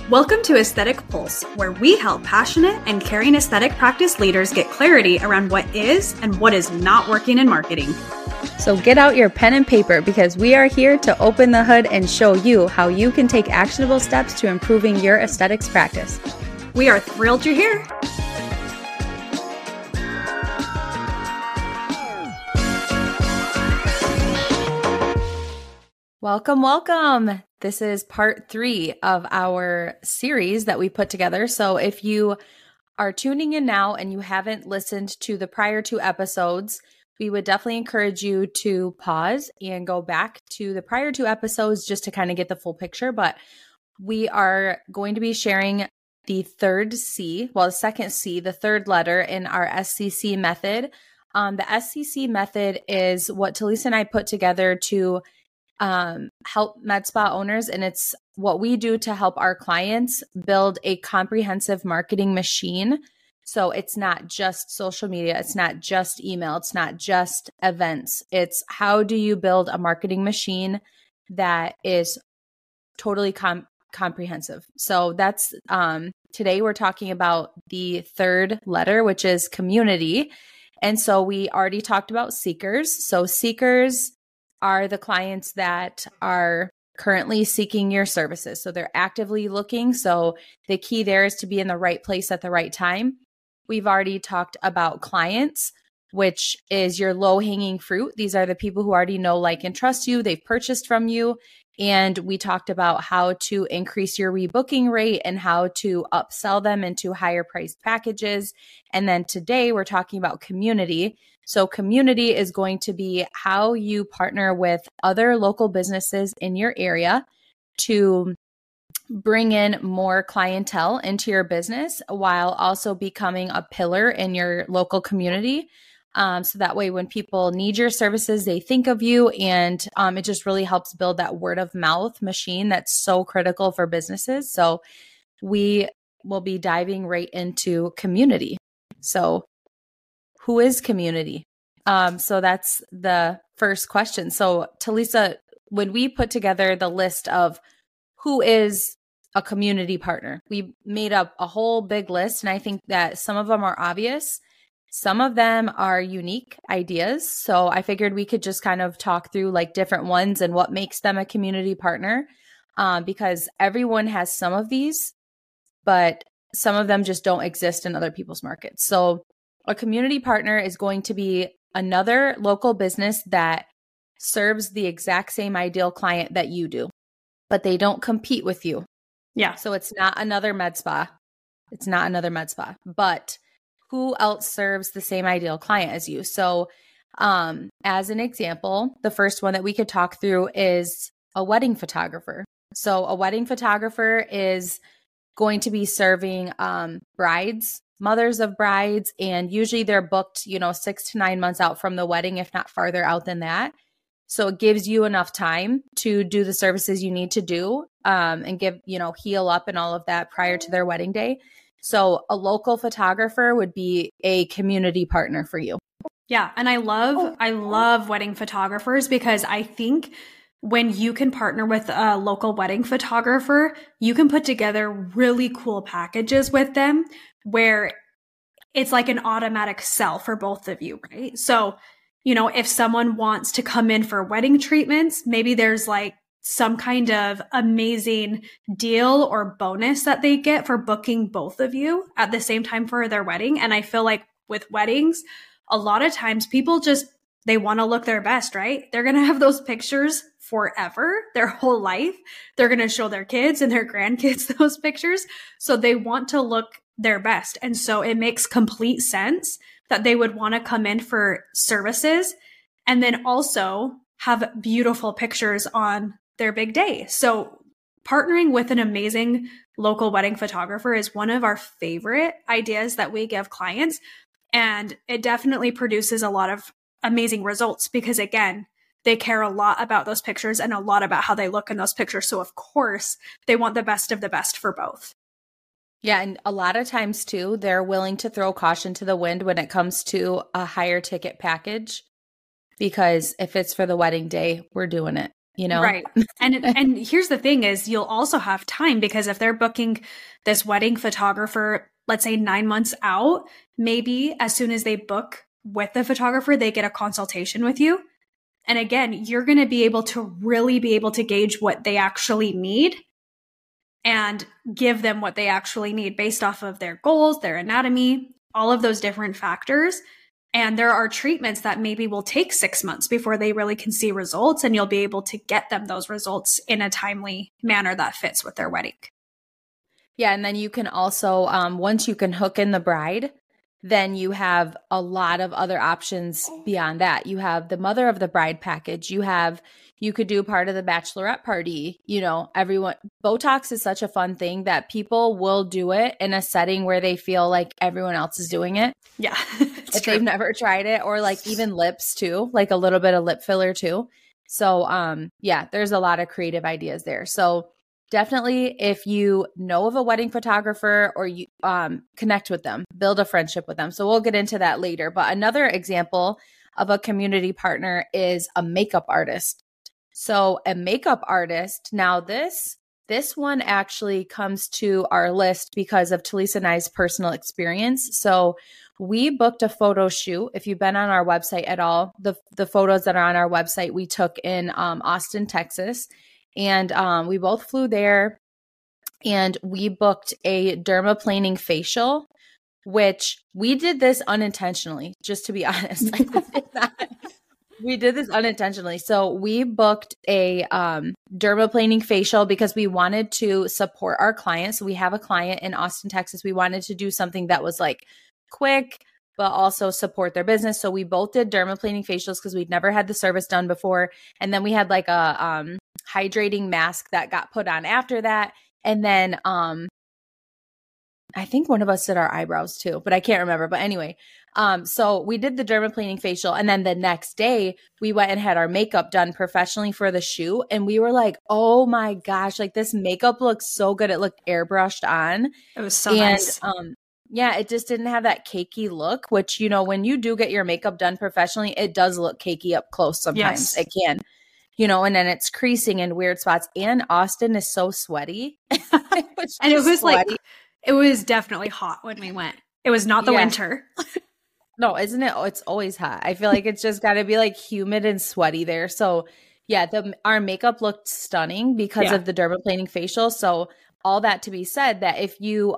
Welcome to Aesthetic Pulse, where we help passionate and caring aesthetic practice leaders get clarity around what is and what is not working in marketing. So get out your pen and paper because we are here to open the hood and show you how you can take actionable steps to improving your aesthetics practice. We are thrilled you're here. Welcome. This is part 3 of our series that we put together. So if you are tuning in now and you haven't listened to the prior 2 episodes, we would definitely encourage you to pause and go back to the prior 2 episodes just to kind of get the full picture. But we are going to be sharing the second C, the third letter in our SCC method. The SCC method is what Talisa and I put together to help med spa owners, and it's what we do to help our clients build a comprehensive marketing machine. So it's not just social media, it's not just email, it's not just events. It's how do you build a marketing machine that is totally comprehensive. So that's today we're talking about the third letter, which is community. And so we already talked about seekers. So seekers are the clients that are currently seeking your services. So they're actively looking. So the key there is to be in the right place at the right time. We've already talked about clients, which is your low-hanging fruit. These are the people who already know, like, and trust you. They've purchased from you. And we talked about how to increase your rebooking rate and how to upsell them into higher priced packages. And then today we're talking about community. So community is going to be how you partner with other local businesses in your area to bring in more clientele into your business while also becoming a pillar in your local community. So that way, when people need your services, they think of you, and it just really helps build that word of mouth machine that's so critical for businesses. So we will be diving right into community. So who is community? So that's the first question. So Talisa, when we put together the list of who is a community partner, we made up a whole big list. And I think that some of them are obvious. Some of them are unique ideas. So I figured we could just kind of talk through like different ones and what makes them a community partner, because everyone has some of these, but some of them just don't exist in other people's markets. So a community partner is going to be another local business that serves the exact same ideal client that you do, but they don't compete with you. Yeah. So it's not another med spa. But who else serves the same ideal client as you? So as an example, the first one that we could talk through is a wedding photographer. So a wedding photographer is going to be serving brides, mothers of brides, and usually they're booked, 6 to 9 months out from the wedding, if not farther out than that. So it gives you enough time to do the services you need to do and heal up and all of that prior to their wedding day. So a local photographer would be a community partner for you. Yeah. And I love wedding photographers because I think when you can partner with a local wedding photographer, you can put together really cool packages with them where it's like an automatic sell for both of you, right? So, if someone wants to come in for wedding treatments, maybe there's like some kind of amazing deal or bonus that they get for booking both of you at the same time for their wedding. And I feel like with weddings, a lot of times people they want to look their best, right? They're going to have those pictures forever, their whole life. They're going to show their kids and their grandkids those pictures. So they want to look their best. And so it makes complete sense that they would want to come in for services and then also have beautiful pictures on their big day. So partnering with an amazing local wedding photographer is one of our favorite ideas that we give clients. And it definitely produces a lot of amazing results because, again, they care a lot about those pictures and a lot about how they look in those pictures. So of course, they want the best of the best for both. Yeah. And a lot of times too, they're willing to throw caution to the wind when it comes to a higher ticket package, because if it's for the wedding day, we're doing it. you know? Right. And here's the thing is you'll also have time, because if they're booking this wedding photographer, let's say 9 months out, maybe as soon as they book with the photographer, they get a consultation with you. And again, you're going to be able to really be able to gauge what they actually need and give them what they actually need based off of their goals, their anatomy, all of those different factors. And there are treatments that maybe will take 6 months before they really can see results, and you'll be able to get them those results in a timely manner that fits with their wedding. Yeah. And then you can also, once you can hook in the bride, then you have a lot of other options beyond that. You have the mother of the bride package. You could do part of the bachelorette party. You know, everyone, Botox is such a fun thing that people will do it in a setting where they feel like everyone else is doing it. Yeah. If they've never tried it, or like even lips too, like a little bit of lip filler too. So, yeah, there's a lot of creative ideas there. So definitely, if you know of a wedding photographer, or you connect with them, build a friendship with them. So we'll get into that later. But another example of a community partner is a makeup artist. So a makeup artist, now this one actually comes to our list because of Talisa and I's personal experience. So we booked a photo shoot. If you've been on our website at all, the photos that are on our website, we took in Austin, Texas. And we both flew there, and we booked a dermaplaning facial, which we did this unintentionally, just to be honest. We did this unintentionally. So we booked a dermaplaning facial because we wanted to support our clients. So we have a client in Austin, Texas. We wanted to do something that was like quick, but also support their business. So we both did dermaplaning facials because we'd never had the service done before. And then we had like a hydrating mask that got put on after that. And then I think one of us did our eyebrows too, but I can't remember. But anyway, so we did the dermaplaning facial, and then the next day we went and had our makeup done professionally for the shoot. And we were like, oh my gosh, like this makeup looks so good. It looked airbrushed on. It was so nice. Yeah, it just didn't have that cakey look, which, you know, when you do get your makeup done professionally, it does look cakey up close sometimes. Yes. It can. You know, and then it's creasing in weird spots. And Austin is so sweaty. And it was sweaty. Like, it was definitely hot when we went. It was not the winter. No, isn't it? Oh, it's always hot. I feel like it's just got to be like humid and sweaty there. So yeah, our makeup looked stunning because of the dermaplaning facial. So all that to be said, that if you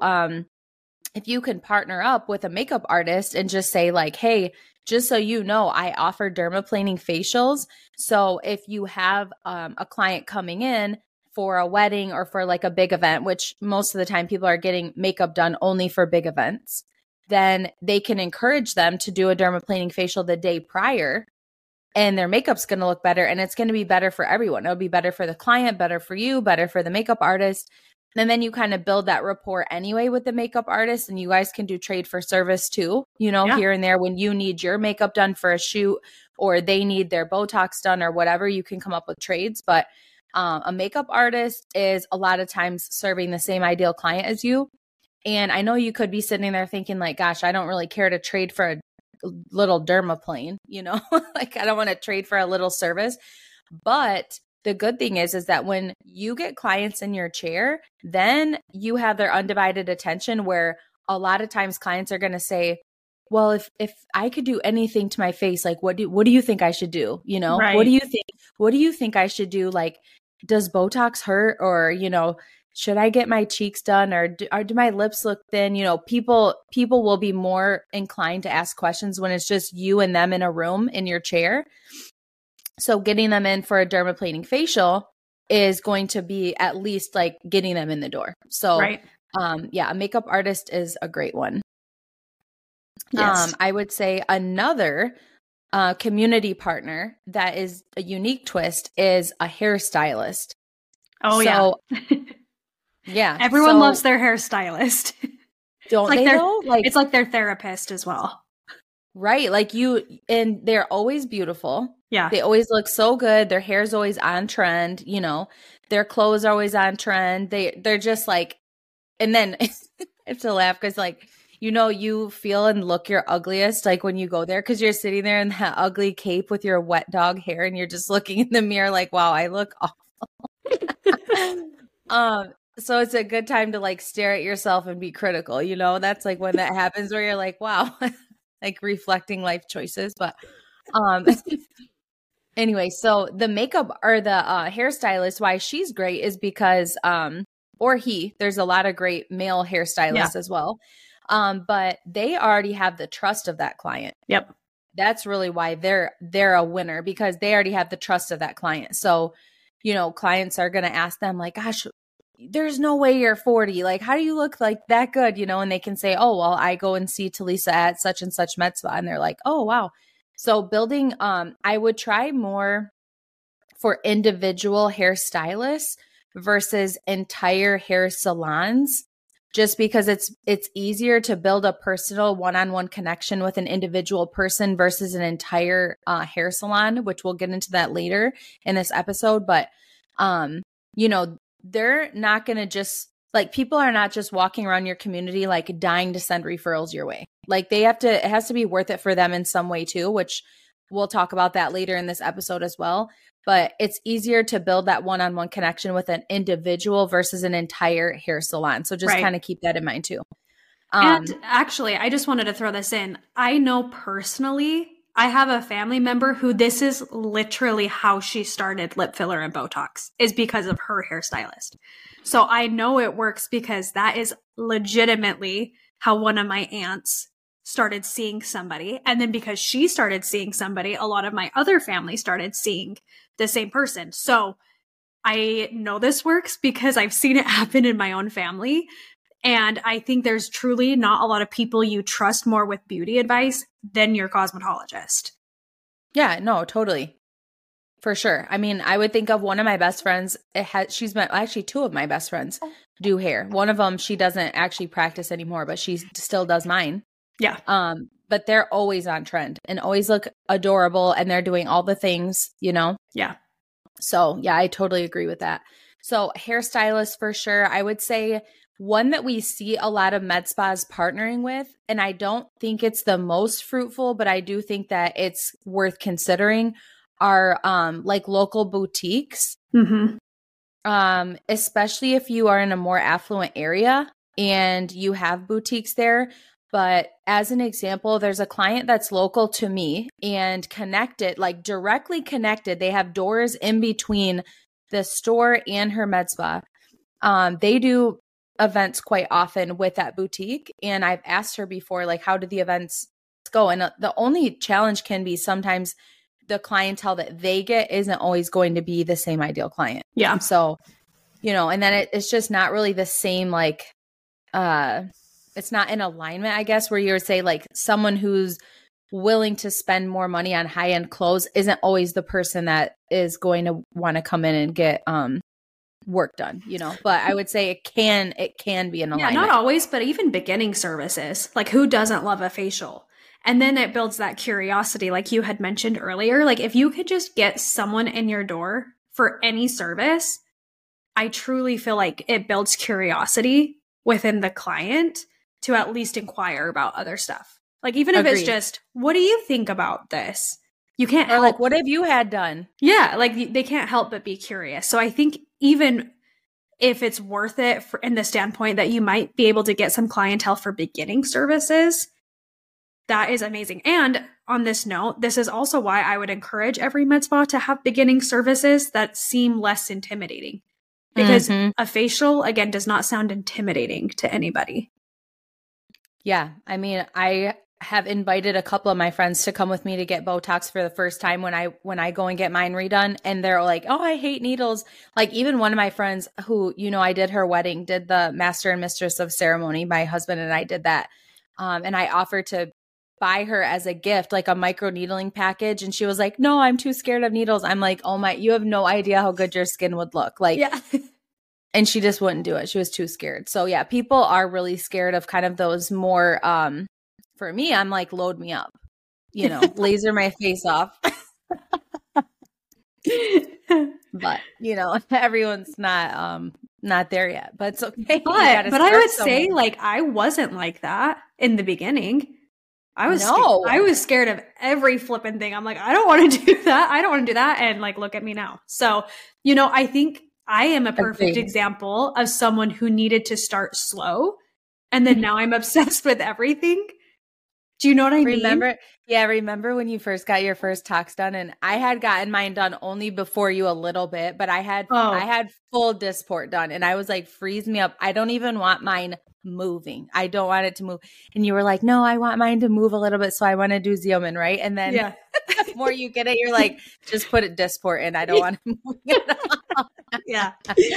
can partner up with a makeup artist and just say like, hey, just so you know, I offer dermaplaning facials. So if you have a client coming in for a wedding or for like a big event, which most of the time people are getting makeup done only for big events, then they can encourage them to do a dermaplaning facial the day prior, and their makeup's going to look better, and it's going to be better for everyone. It'll be better for the client, better for you, better for the makeup artist. And then you kind of build that rapport anyway with the makeup artist, and you guys can do trade for service too, you know, here and there when you need your makeup done for a shoot or they need their Botox done or whatever, you can come up with trades. But a makeup artist is a lot of times serving the same ideal client as you. And I know you could be sitting there thinking like, gosh, I don't really care to trade for a little dermaplane, you know, like I don't want to trade for a little service. But the good thing is that when you get clients in your chair, then you have their undivided attention, where a lot of times clients are going to say, well, if I could do anything to my face, like, what do you think I should do? You know, right. What do you think I should do? Like, does Botox hurt? Or, you know, should I get my cheeks done? Or do my lips look thin? You know, people will be more inclined to ask questions when it's just you and them in a room in your chair. So getting them in for a dermaplaning facial is going to be at least like getting them in the door. So, a makeup artist is a great one. Yes. I would say another community partner that is a unique twist is a hairstylist. Oh, yeah. Everyone loves their hairstylist. Don't they though? Like, it's like their therapist as well. Right. Like and they're always beautiful. Yeah. They always look so good. Their hair's always on trend, you know, their clothes are always on trend. They're just like, and then I have to laugh because like, you feel and look your ugliest like when you go there because you're sitting there in that ugly cape with your wet dog hair and you're just looking in the mirror like, wow, I look awful. So it's a good time to like stare at yourself and be critical. That's like when that happens where you're like, wow, like reflecting life choices. But anyway, so the makeup or the hairstylist, why she's great is because or he, there's a lot of great male hairstylists as well. But they already have the trust of that client. Yep. That's really why they're a winner, because they already have the trust of that client. So, clients are going to ask them like, gosh, there's no way you're 40. Like, how do you look like that good? And they can say, oh, well, I go and see Talisa at such and such med spa. And they're like, oh, wow. So building, I would try more for individual hairstylists versus entire hair salons, just because it's easier to build a personal one-on-one connection with an individual person versus an entire hair salon, which we'll get into that later in this episode. But, they're not going to just like, people are not just walking around your community like dying to send referrals your way. Like it has to be worth it for them in some way too, which we'll talk about that later in this episode as well. But it's easier to build that one-on-one connection with an individual versus an entire hair salon. So just kind of keep that in mind too. And actually, I just wanted to throw this in. I know personally, I have a family member who this is literally how she started lip filler and Botox, is because of her hairstylist. So I know it works because that is legitimately how one of my aunts started seeing somebody. And then because she started seeing somebody, a lot of my other family started seeing the same person. So I know this works because I've seen it happen in my own family. And I think there's truly not a lot of people you trust more with beauty advice than your cosmetologist. Yeah, no, totally. For sure. I mean, I would think of one of my best friends. She's met actually two of my best friends do hair. One of them, she doesn't actually practice anymore, but she still does mine. Yeah. But they're always on trend and always look adorable, and they're doing all the things, Yeah. So yeah, I totally agree with that. So hairstylist for sure. I would say one that we see a lot of med spas partnering with, and I don't think it's the most fruitful, but I do think that it's worth considering, are like local boutiques. Mm-hmm. Especially if you are in a more affluent area and you have boutiques there. But as an example, there's a client that's local to me and connected, like directly connected. They have doors in between the store and her med spa. They do events quite often with that boutique. And I've asked her before, like, how do the events go? And the only challenge can be sometimes the clientele that they get isn't always going to be the same ideal client. Yeah. So, and then it's just not really the same, like, it's not in alignment, I guess, where you would say like someone who's willing to spend more money on high-end clothes isn't always the person that is going to want to come in and get work done, but I would say it can be an alignment. Yeah, not always, but even beginning services, like who doesn't love a facial? And then it builds that curiosity, like you had mentioned earlier. Like if you could just get someone in your door for any service, I truly feel like it builds curiosity within the client to at least inquire about other stuff. Like even if it's just, what do you think about this? You can't help. Like, what have you had done? Yeah, like they can't help but be curious. So I think even if it's worth it in the standpoint that you might be able to get some clientele for beginning services, that is amazing. And on this note, this is also why I would encourage every med spa to have beginning services that seem less intimidating. Because a facial, again, does not sound intimidating to anybody. Yeah. I mean, I have invited a couple of my friends to come with me to get Botox for the first time when I go and get mine redone. And they're like, oh, I hate needles. Like even one of my friends who, I did her wedding, did the master and mistress of ceremony. My husband and I did that. And I offered to buy her as a gift, like a micro needling package. And she was like, no, I'm too scared of needles. I'm like, oh my, you have no idea how good your skin would look. Like, yeah. And she just wouldn't do it. She was too scared. So yeah, people are really scared of kind of those more, for me, I'm like, load me up, laser my face off. But, everyone's not not there yet, but it's okay. But I would say like I wasn't like that in the beginning. I was scared of every flipping thing. I'm like, I don't want to do that. I don't want to do that. And like, look at me now. So, I think I am a perfect example of someone who needed to start slow. And then now I'm obsessed with everything. Do you know what I mean? Yeah, remember when you first got your first tox done? And I had gotten mine done only before you a little bit, but I had full Dysport done, and I was like, freeze me up. I don't even want mine moving. I don't want it to move. And you were like, no, I want mine to move a little bit, so I want to do Xeomin, right? And then the more you get it, you're like, just put it Dysport in. I don't want to move it. Yeah.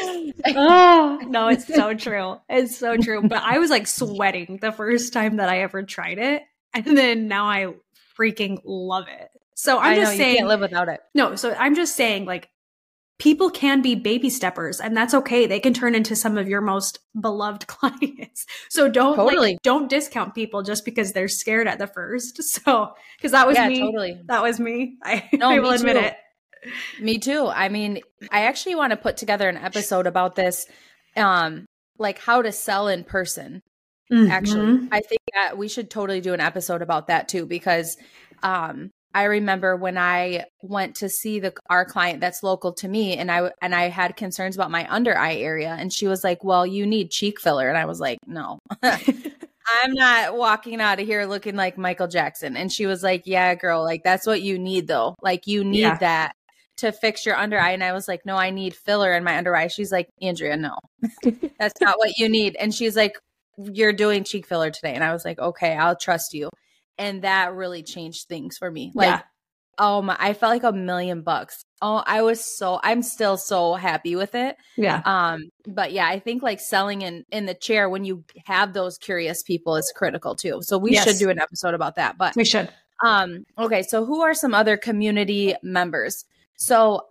Oh, no, it's so true. It's so true. But I was like sweating the first time that I ever tried it. And then now I freaking love it. So I'm just saying, you can't live without it. No, so I'm just saying, like, people can be baby steppers, and that's okay. They can turn into some of your most beloved clients. So don't discount people just because they're scared at the first. So, because that was me. Totally. That was me. I will admit it. Me too. I mean, I actually want to put together an episode about this, like how to sell in person. Actually, I think that we should totally do an episode about that too, because I remember when I went to see our client that's local to me, and I had concerns about my under eye area, and she was like, well, you need cheek filler. And I was like, no, I'm not walking out of here looking like Michael Jackson. And she was like, yeah, girl, like that's what you need though. Like you need that to fix your under eye. And I was like, no, I need filler in my under eye. She's like, Andrea, no, that's not what you need. And she's like, you're doing cheek filler today. And I was like, okay, I'll trust you. And that really changed things for me. Like, I felt like $1 million. Oh, I'm still so happy with it. Yeah. But yeah, I think like selling in the chair when you have those curious people is critical too. So we should do an episode about that, but we should. Okay. So who are some other community members? So,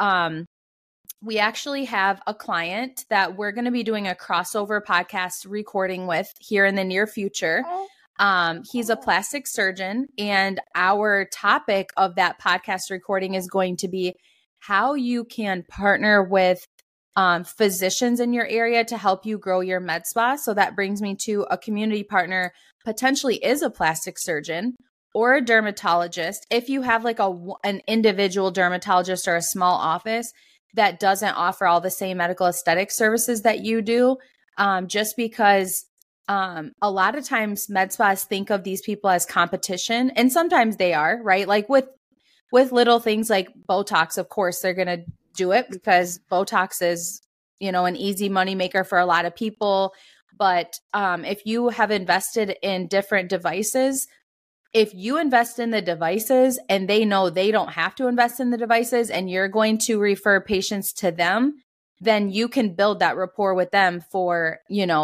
we actually have a client that we're going to be doing a crossover podcast recording with here in the near future. He's a plastic surgeon, and our topic of that podcast recording is going to be how you can partner with physicians in your area to help you grow your med spa. So that brings me to a community partner potentially is a plastic surgeon or a dermatologist. If you have like an individual dermatologist or a small office that doesn't offer all the same medical aesthetic services that you do, just because a lot of times med spas think of these people as competition, and sometimes they are, right? Like with little things like Botox, of course, they're going to do it because Botox is, an easy moneymaker for a lot of people. But if you have invested in different devices, if you invest in the devices and they know they don't have to invest in the devices and you're going to refer patients to them, then you can build that rapport with them for,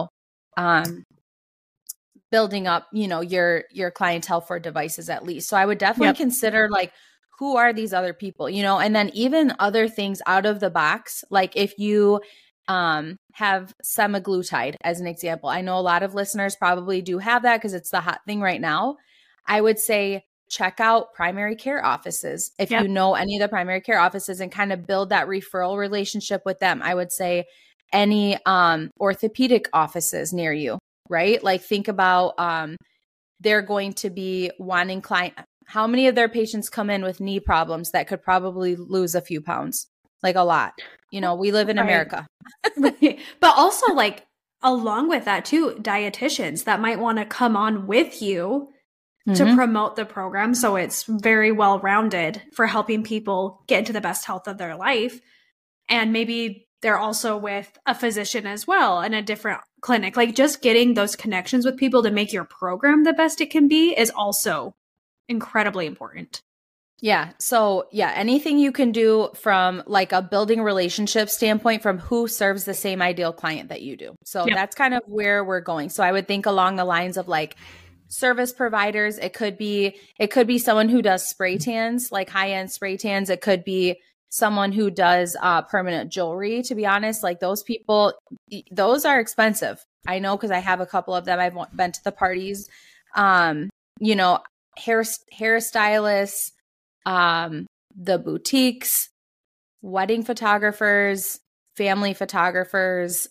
building up, your clientele for devices at least. So I would definitely consider like, who are these other people, and then even other things out of the box. Like if you have semaglutide as an example, I know a lot of listeners probably do have that because it's the hot thing right now. I would say check out primary care offices. If you know any of the primary care offices and kind of build that referral relationship with them. I would say any orthopedic offices near you, right? Like think about they're going to be wanting how many of their patients come in with knee problems that could probably lose a few pounds? Like a lot. We live in America. But also like along with that too, dietitians that might want to come on with you to promote the program. So it's very well-rounded for helping people get into the best health of their life. And maybe they're also with a physician as well in a different clinic. Like just getting those connections with people to make your program the best it can be is also incredibly important. Yeah. So yeah, anything you can do from like a building relationship standpoint from who serves the same ideal client that you do. So that's kind of where we're going. So I would think along the lines of like service providers. It could be someone who does spray tans, like high-end spray tans. It could be someone who does permanent jewelry, to be honest. Like those people, those are expensive. I know because I have a couple of them. I've been to the parties. Hairstylists, the boutiques, wedding photographers, family photographers,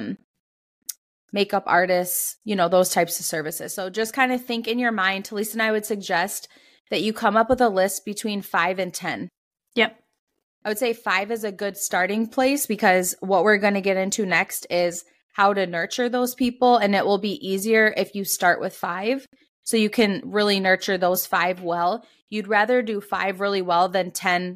makeup artists, those types of services. So just kind of think in your mind. Talisa and I would suggest that you come up with a list between 5 and 10. Yep. I would say 5 is a good starting place, because what we're going to get into next is how to nurture those people. And it will be easier if you start with 5, so you can really nurture those 5 well. You'd rather do 5 really well than 10,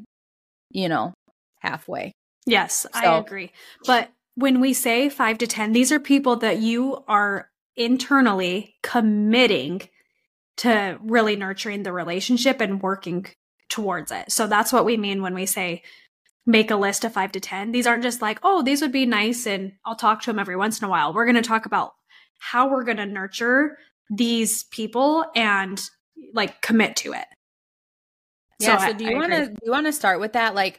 halfway. Yes, I agree. But when we say 5 to 10, these are people that you are internally committing to really nurturing the relationship and working towards it. So that's what we mean when we say make a list of 5 to 10. These aren't just like, oh, these would be nice and I'll talk to them every once in a while. We're going to talk about how we're going to nurture these people and like commit to it. Yeah. So do you want to start with that? Like,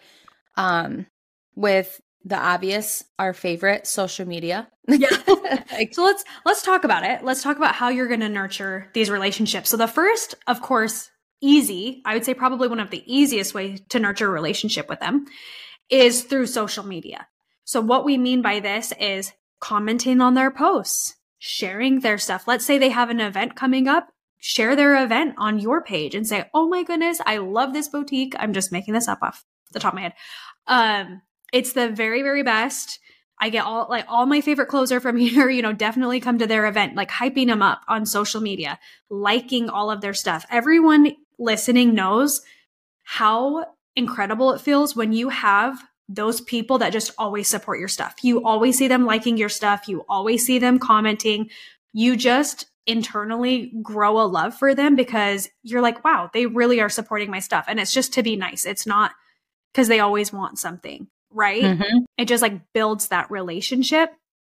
with the obvious, our favorite, social media. Yeah. So let's talk about it. Let's talk about how you're going to nurture these relationships. So the first, of course, I would say probably one of the easiest ways to nurture a relationship with them is through social media. So what we mean by this is commenting on their posts, sharing their stuff. Let's say they have an event coming up, share their event on your page and say, oh my goodness, I love this boutique. I'm just making this up off the top of my head. It's the very, very best. I get all my favorite clothes are from here, definitely come to their event, like hyping them up on social media, liking all of their stuff. Everyone listening knows how incredible it feels when you have those people that just always support your stuff. You always see them liking your stuff. You always see them commenting. You just internally grow a love for them because you're like, wow, they really are supporting my stuff. And it's just to be nice. It's not because they always want something, right? Mm-hmm. It just like builds that relationship.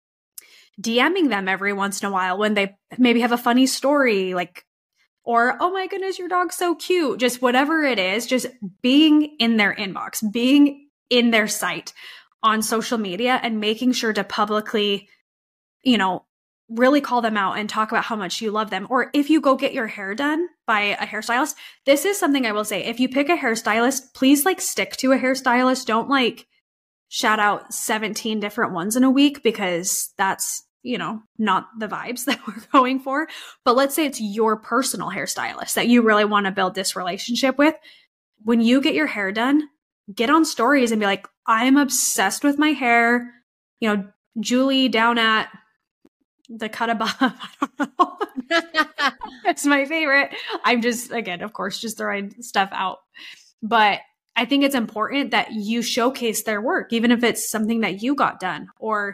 DMing them every once in a while when they maybe have a funny story, or, oh my goodness, your dog's so cute. Just whatever it is, just being in their inbox, being in their site on social media and making sure to publicly, really call them out and talk about how much you love them. Or if you go get your hair done by a hairstylist, this is something I will say. If you pick a hairstylist, please stick to a hairstylist. Don't shout out 17 different ones in a week, because that's, not the vibes that we're going for. But let's say it's your personal hairstylist that you really want to build this relationship with. When you get your hair done, get on stories and be like, I'm obsessed with my hair. Julie down at the cut above. I don't know. That's my favorite. I'm just, again, of course, just throwing stuff out. But I think it's important that you showcase their work, even if it's something that you got done, or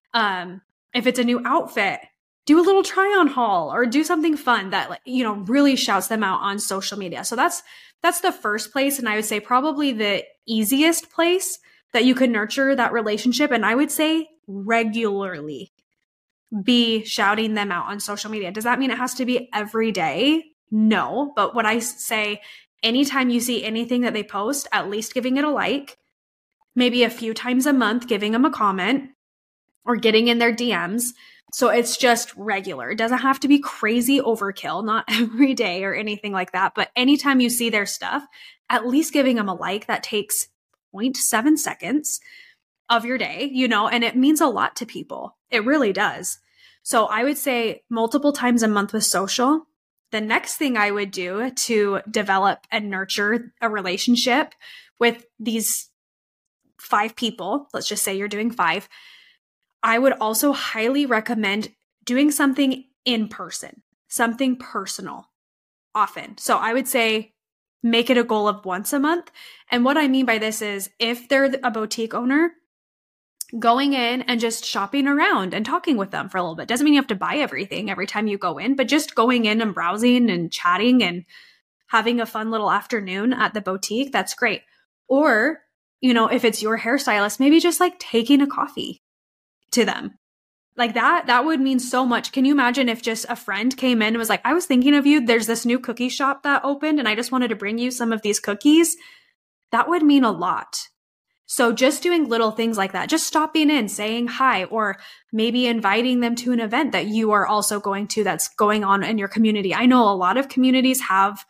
if it's a new outfit, do a little try on haul or do something fun that really shouts them out on social media. So that's the first place. And I would say probably the easiest place that you could nurture that relationship. And I would say regularly be shouting them out on social media. Does that mean it has to be every day? No. But what I say, anytime you see anything that they post, at least giving it a like, maybe a few times a month, giving them a comment or getting in their DMs. So it's just regular. It doesn't have to be crazy overkill, not every day or anything like that. But anytime you see their stuff, at least giving them a like, that takes 0.7 seconds of your day, and it means a lot to people. It really does. So I would say multiple times a month with social. The next thing I would do to develop and nurture a relationship with these 5 people, let's just say you're doing 5, I would also highly recommend doing something in person, something personal often. So I would say make it a goal of once a month. And what I mean by this is if they're a boutique owner, going in and just shopping around and talking with them for a little bit. Doesn't mean you have to buy everything every time you go in, but just going in and browsing and chatting and having a fun little afternoon at the boutique, that's great. Or, if it's your hairstylist, maybe just taking a coffee to them. That would mean so much. Can you imagine if just a friend came in and was like, I was thinking of you. There's this new cookie shop that opened and I just wanted to bring you some of these cookies. That would mean a lot. So just doing little things like that, just stopping in, saying hi, or maybe inviting them to an event that you are also going to that's going on in your community. I know a lot of communities have,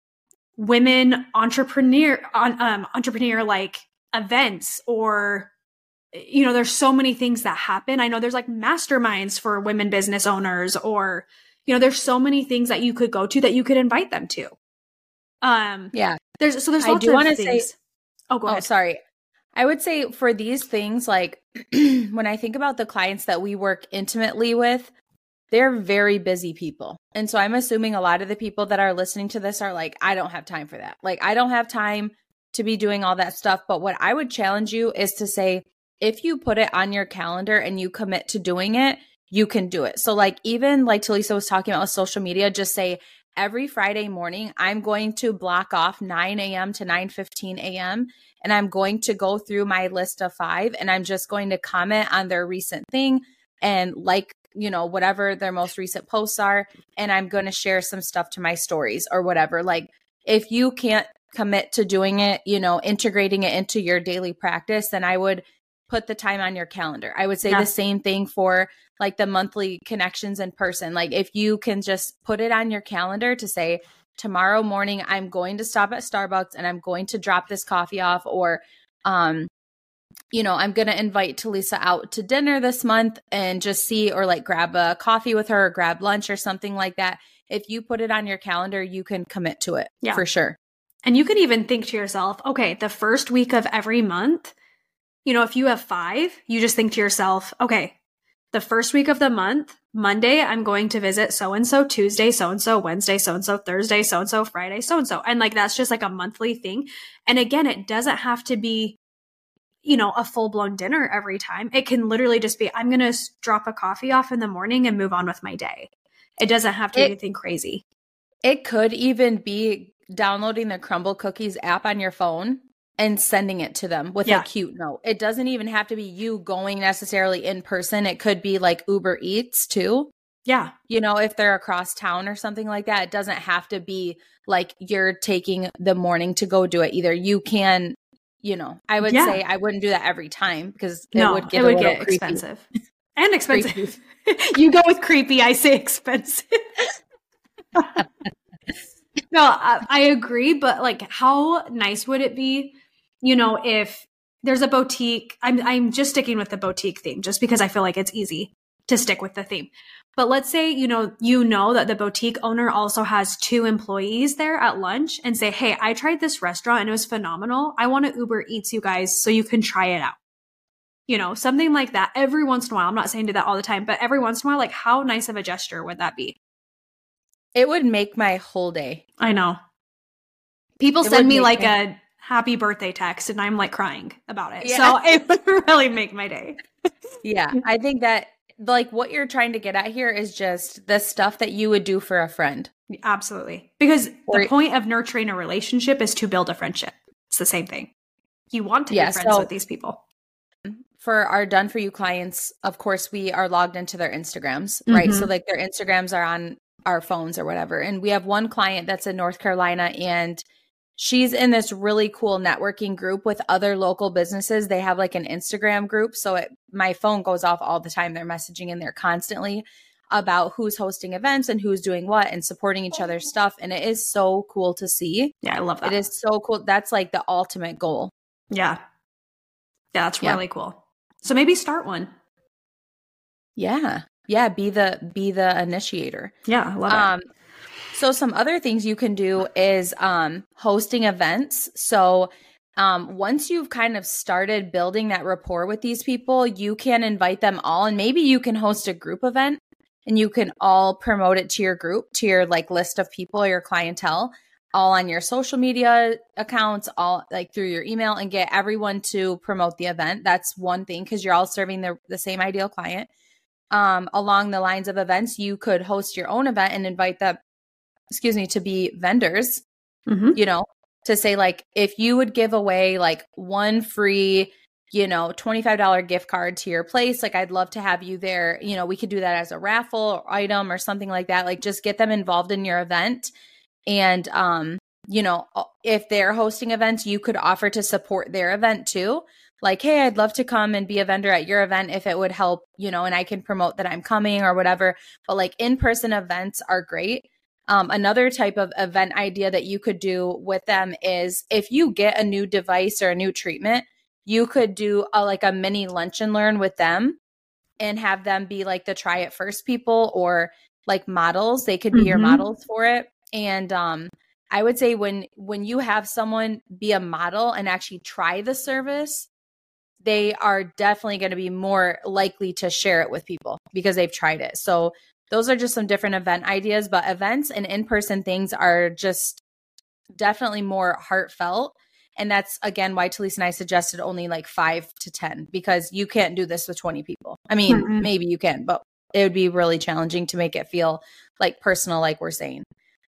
women entrepreneur events or there's so many things that happen. I know there's like masterminds for women business owners, or, there's so many ththings that you could go to that you could invite them to. Yeah. There's lots I do of want to things. say, go ahead. Sorry. I would say for these things, like when I think about the clients that we work intimately with, they're very busy people. And so I'm assuming a lot of the people that are listening to this are like, I don't have time for that. Like, I don't have time to be doing all that stuff. But what I would challenge you is to say, if you put it on your calendar and you commit to doing it, you can do it. So like, even like Talisa was talking about with social media, just say every Friday morning, I'm going to block off 9 a.m. to 9:15 a.m. and I'm going to go through my list of 5 and I'm just going to comment on their recent thing and like, whatever their most recent posts are. And I'm going to share some stuff to my stories or whatever. Like if you can't commit to doing it, integrating it into your daily practice, then I would put the time on your calendar. I would say the same thing for like the monthly connections in person. Like if you can just put it on your calendar to say, tomorrow morning, I'm going to stop at Starbucks and I'm going to drop this coffee off, or, I'm going to invite Talisa out to dinner this month and just see, or like grab a coffee with her or grab lunch or something like that. If you put it on your calendar, you can commit to it for sure. And you could even think to yourself, okay, the first week of every month, if you have 5, you just think to yourself, okay, the first week of the month, Monday, I'm going to visit so-and-so, Tuesday, so-and-so, Wednesday, so-and-so, Thursday, so-and-so, Friday, so-and-so. And like, that's just like a monthly thing. And again, it doesn't have to be, a full-blown dinner every time. It can literally just be, I'm going to drop a coffee off in the morning and move on with my day. It doesn't have to be anything crazy. It could even be downloading the Crumble Cookies app on your phone and sending it to them with a cute note. It doesn't even have to be you going necessarily in person. It could be like Uber Eats too. Yeah. If they're across town or something like that, it doesn't have to be like you're taking the morning to go do it either. You can, I would say I wouldn't do that every time because it would get expensive. And expensive. You go with creepy, I say expensive. No, I agree. But like, how nice would it be, if there's a boutique, I'm just sticking with the boutique theme just because I feel like it's easy to stick with the theme. But let's say, you know that the boutique owner also has 2 employees there at lunch and say, hey, I tried this restaurant and it was phenomenal. I want to Uber Eats you guys so you can try it out. Something like that every once in a while. I'm not saying do that all the time, but every once in a while, like how nice of a gesture would that be? It would make my whole day. I know. People send me like a happy birthday text and I'm like crying about it. Yeah. So it would really make my day. Yeah. I think that like what you're trying to get at here is just the stuff that you would do for a friend. Absolutely. Because the point of nurturing a relationship is to build a friendship. It's the same thing. You want to be friends with these people. For our Done For You clients, of course, we are logged into their Instagrams, right? So like their Instagrams are on our phones or whatever. And we have one client that's in North Carolina and she's in this really cool networking group with other local businesses. They have like an Instagram group. So my phone goes off all the time. They're messaging in there constantly about who's hosting events and who's doing what and supporting each other's stuff. And it is so cool to see. Yeah, I love that. It is so cool. That's like the ultimate goal. Yeah. Yeah, that's really cool. So maybe start one. Yeah. Yeah. Be the initiator. Yeah. I love it. So some other things you can do is hosting events. So once you've kind of started building that rapport with these people, you can invite them all and maybe you can host a group event and you can all promote it to your group, to your like list of people, your clientele, all on your social media accounts, all like through your email and get everyone to promote the event. That's one thing because you're all serving the same ideal client. Along the lines of events, you could host your own event and invite them, to be vendors, to say like, if you would give away like one free, $25 gift card to your place, like I'd love to have you there. We could do that as a raffle or item or something like that. Like just get them involved in your event. And, if they're hosting events, you could offer to support their event too. Like, hey, I'd love to come and be a vendor at your event if it would help, and I can promote that I'm coming or whatever. But like in-person events are great. Another type of event idea that you could do with them is if you get a new device or a new treatment, you could do like a mini lunch and learn with them and have them be like the try it first people, or like models. They could be your models for it. And I would say when you have someone be a model and actually try the service, they are definitely going to be more likely to share it with people because they've tried it. So those are just some different event ideas, but events and in-person things are just definitely more heartfelt. And that's, again, why Talisa and I suggested only like 5 to 10, because you can't do this with 20 people. I mean, maybe you can, but it would be really challenging to make it feel like personal, like we're saying.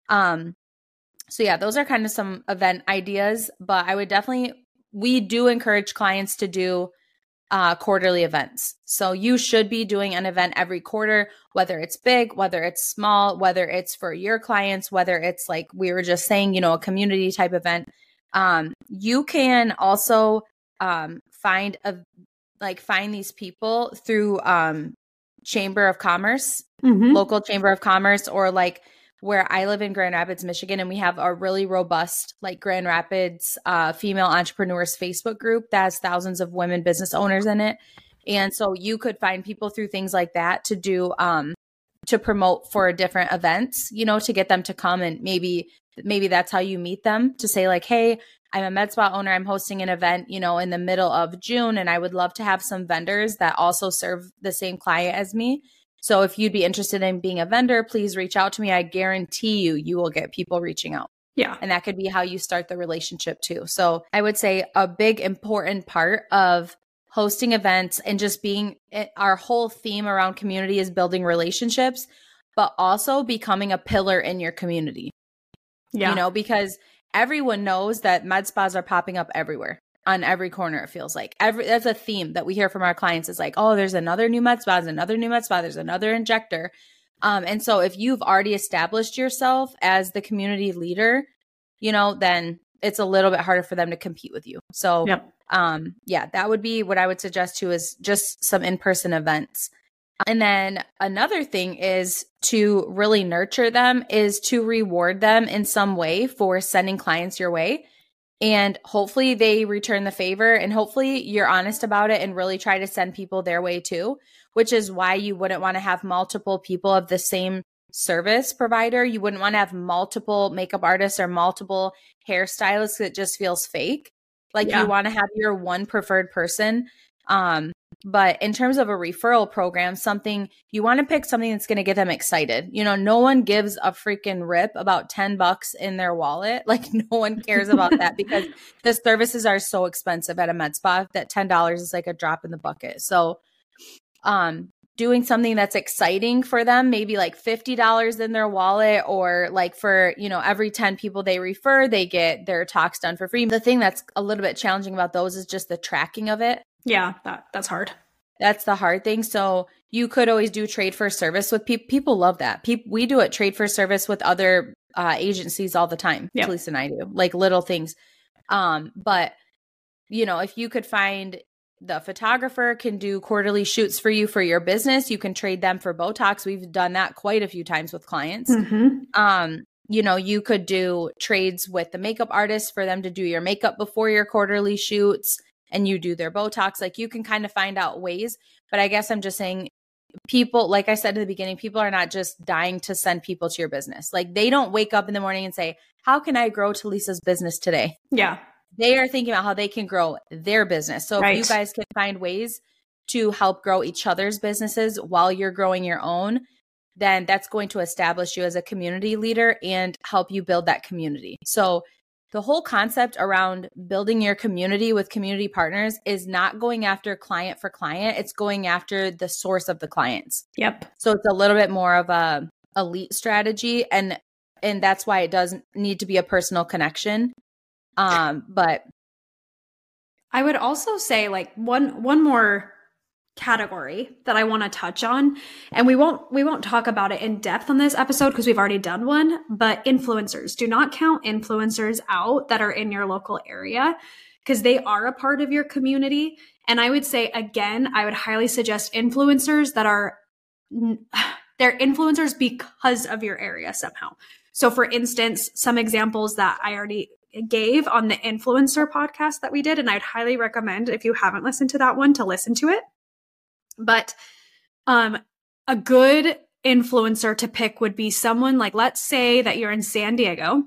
So yeah, those are kind of some event ideas, but I would definitely, we do encourage clients to do quarterly events. So you should be doing an event every quarter, whether it's big, whether it's small, whether it's for your clients, whether it's like we were just saying, you know, a community type event. You can also find these people through Chamber of Commerce, local Chamber of Commerce, or like where I live in Grand Rapids, Michigan, and we have a really robust like Grand Rapids female entrepreneurs Facebook group that has thousands of women business owners in it. And so you could find people through things like that to do to promote for different events, you know, to get them to come, and maybe that's how you meet them, to say like, hey, I'm a med spa owner. I'm hosting an event, you know, in the middle of June, and I would love to have some vendors that also serve the same client as me. So if you'd be interested in being a vendor, please reach out to me. I guarantee you will get people reaching out. Yeah. And that could be how you start the relationship too. So I would say a big important part of hosting events and just being, our whole theme around community is building relationships, but also becoming a pillar in your community. Yeah. You know, because everyone knows that med spas are popping up everywhere. On every corner, it feels like. That's a theme that we hear from our clients, is like, oh, there's another new med spa, there's another new med spa, there's another injector. And so if you've already established yourself as the community leader, you know, then it's a little bit harder for them to compete with you. So yeah, that would be what I would suggest too, is just some in-person events. And then another thing is to really nurture them, is to reward them in some way for sending clients your way. And hopefully they return the favor, and hopefully you're honest about it and really try to send people their way too, which is why you wouldn't want to have multiple people of the same service provider. You wouldn't want to have multiple makeup artists or multiple hairstylists. It just feels fake. Like you want to have your one preferred person. But in terms of a referral program, you want to pick something that's going to get them excited. You know, no one gives a freaking rip about $10 in their wallet. Like no one cares about that, because the services are so expensive at a med spa that $10 is like a drop in the bucket. So, doing something that's exciting for them, maybe like $50 in their wallet, or like for, you know, every 10 people they refer, they get their talks done for free. The thing that's a little bit challenging about those is just the tracking of it. Yeah, that's hard. That's the hard thing. So you could always do trade for service with people. People love that. We do it trade for service with other agencies all the time. Yep. Talisa and I do, like little things. But you know, if you could find the photographer can do quarterly shoots for you for your business, you can trade them for Botox. We've done that quite a few times with clients. You know, you could do trades with the makeup artist for them to do your makeup before your quarterly shoots, and you do their Botox. Like you can kind of find out ways. But I guess I'm just saying, people, like I said at the beginning, people are not just dying to send people to your business. Like they don't wake up in the morning and say, how can I grow Talisa's business today? Yeah. They are thinking about how they can grow their business. So if you guys can find ways to help grow each other's businesses while you're growing your own, then that's going to establish you as a community leader and help you build that community. So the whole concept around building your community with community partners is not going after client for client. It's going after the source of the clients. Yep. So it's a little bit more of a elite strategy. And that's why it doesn't need to be a personal connection. But I would also say like one more category that I want to touch on, and we won't talk about it in depth on this episode because we've already done one, but influencers. Do not count influencers out that are in your local area, because they are a part of your community. And I would say, again, I would highly suggest influencers that are, they're influencers because of your area somehow. So for instance, some examples that I already gave on the influencer podcast that we did. And I'd highly recommend, if you haven't listened to that one, to listen to it. But a good influencer to pick would be someone like, let's say that you're in San Diego.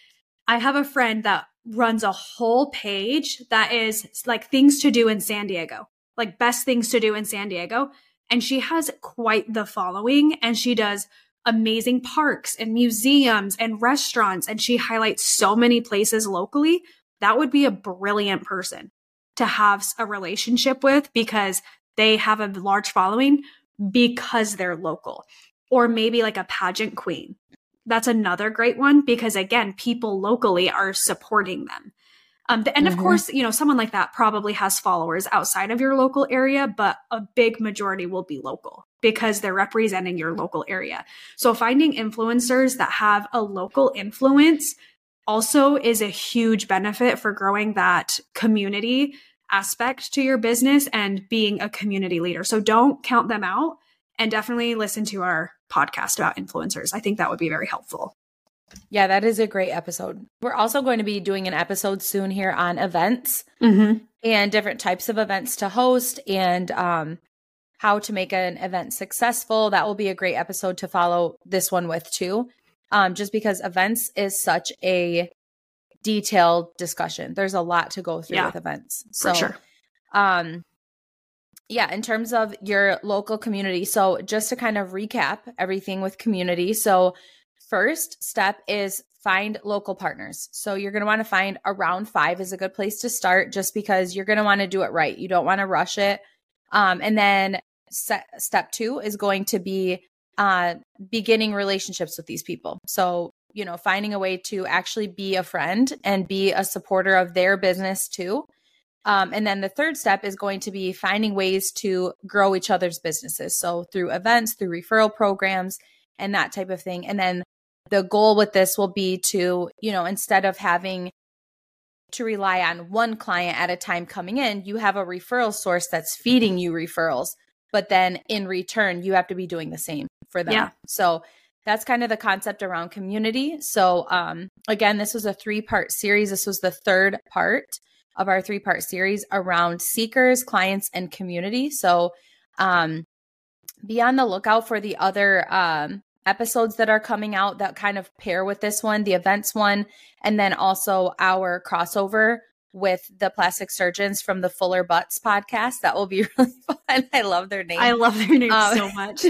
I have a friend that runs a whole page that is like things to do in San Diego, like best things to do in San Diego. And she has quite the following, and she does amazing parks and museums and restaurants. And she highlights so many places locally. That would be a brilliant person to have a relationship with, because they have a large following because they're local. Or maybe like a pageant queen. That's another great one, because again, people locally are supporting them. And of course, someone like that probably has followers outside of your local area, but a big majority will be local because they're representing your local area. So finding influencers that have a local influence also is a huge benefit for growing that community aspect to your business and being a community leader. So don't count them out, and definitely listen to our podcast about influencers. I think that would be very helpful. Yeah, that is a great episode. We're also going to be doing an episode soon here on events and different types of events to host, and how to make an event successful. That will be a great episode to follow this one with too. Just because events is such a detailed discussion. There's a lot to go through with events. So, for sure. Yeah, in terms of your local community. So just to kind of recap everything with community. So first step is find local partners. So you're going to want to find around 5 is a good place to start, just because you're going to want to do it right. You don't want to rush it. And then step 2 is going to be beginning relationships with these people. So, finding a way to actually be a friend and be a supporter of their business too. And then the third step is going to be finding ways to grow each other's businesses. So through events, through referral programs, and that type of thing. And then the goal with this will be to, instead of having to rely on one client at a time coming in, you have a referral source that's feeding you referrals. But then in return, you have to be doing the same for them. Yeah. So that's kind of the concept around community. So again, this was a 3-part series. This was the 3rd part of our 3-part series around seekers, clients, and community. So be on the lookout for the other episodes that are coming out that kind of pair with this one, the events one, and then also our crossover with the plastic surgeons from the Fuller Butts podcast. That will be really fun. I love their name. I love their name so much.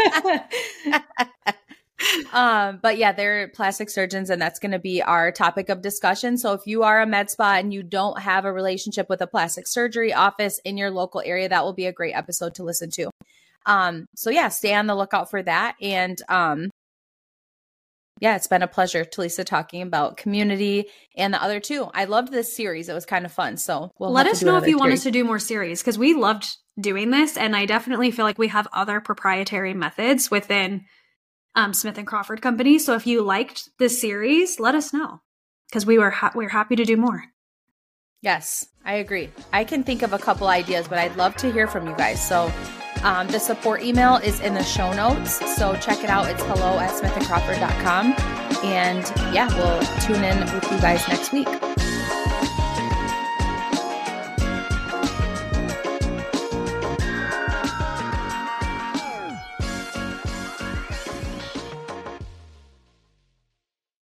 But yeah, they're plastic surgeons, and that's going to be our topic of discussion. So if you are a med spa and you don't have a relationship with a plastic surgery office in your local area, that will be a great episode to listen to. So yeah, stay on the lookout for that. And yeah, it's been a pleasure, Talisa, talking about community and the other 2. I loved this series. It was kind of fun. So let us know if you want us to do more series, because we loved doing this. And I definitely feel like we have other proprietary methods within Smith & Crawford Company. So if you liked this series, let us know, because we're happy to do more. Yes, I agree. I can think of a couple ideas, but I'd love to hear from you guys. So the support email is in the show notes. So check it out. It's hello@smithandcrawford.com. And yeah, we'll tune in with you guys next week.